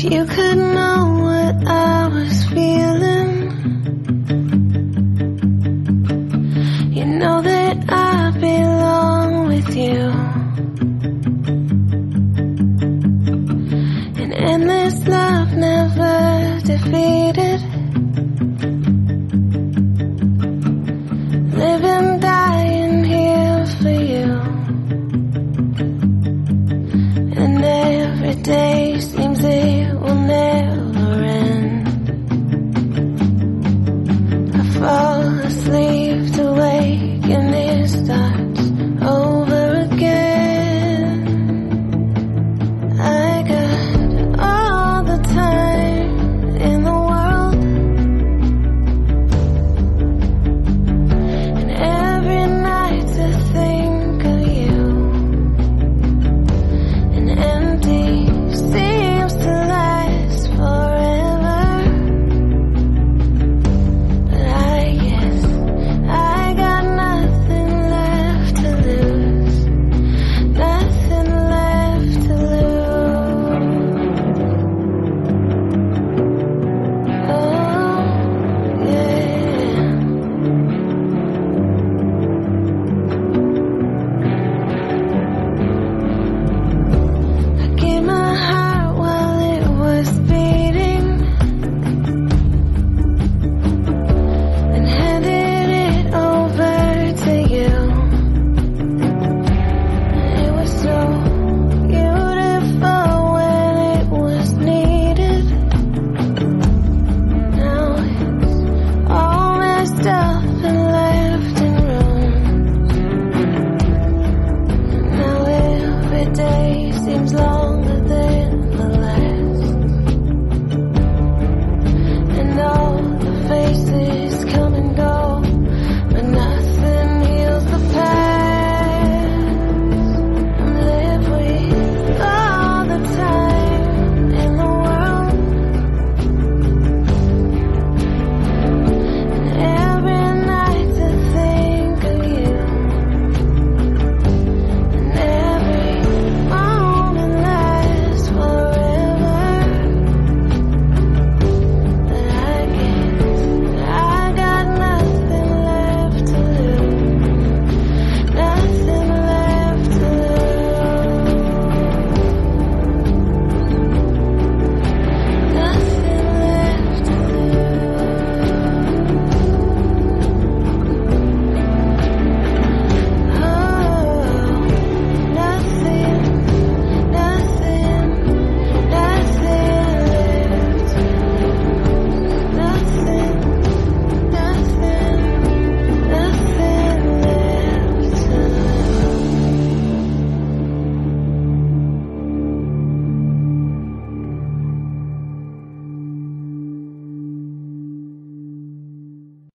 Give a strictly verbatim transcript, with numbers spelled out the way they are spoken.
you could know what I was feeling, you know that I belong with you. An endless love never defeated, living, dying here for you. And every day seems it will never end. I fall asleep to wake and it starts over again. I got all the time in the world, and every night to think of you. An empty seems to last forever, but I guess I got nothing left to lose, nothing left to lose. Oh, yeah. I gave my heart while it was beating.